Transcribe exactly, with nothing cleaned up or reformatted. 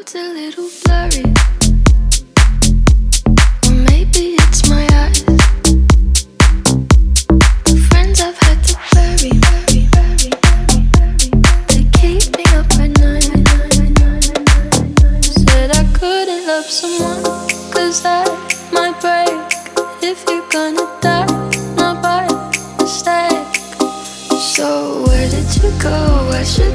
road's a little blurry, or maybe it's my eyes. The friends I've had to bury, bury, bury, bury, bury. They keep me up at night. Said I couldn't love someone, cause that might break. If you're gonna die, not by mistake. So where did you go? Where should